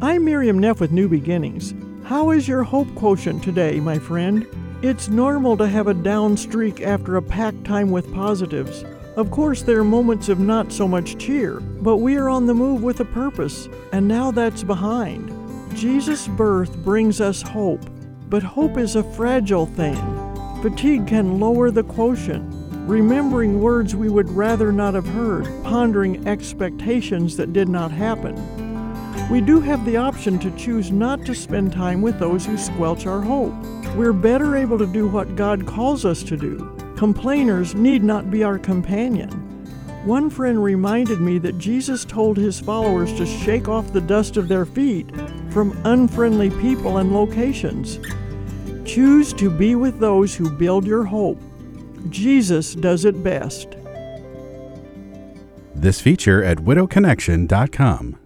I'm Miriam Neff with New Beginnings. How is your hope quotient today, my friend? It's normal to have a down streak after a packed time with positives. Of course, there are moments of not so much cheer, but we are on the move with a purpose, and now that's behind. Jesus' birth brings us hope, but hope is a fragile thing. Fatigue can lower the quotient, remembering words we would rather not have heard, pondering expectations that did not happen. We do have the option to choose not to spend time with those who squelch our hope. We're better able to do what God calls us to do. Complainers need not be our companion. One friend reminded me that Jesus told his followers to shake off the dust of their feet from unfriendly people and locations. Choose to be with those who build your hope. Jesus does it best. This feature at widowconnection.com.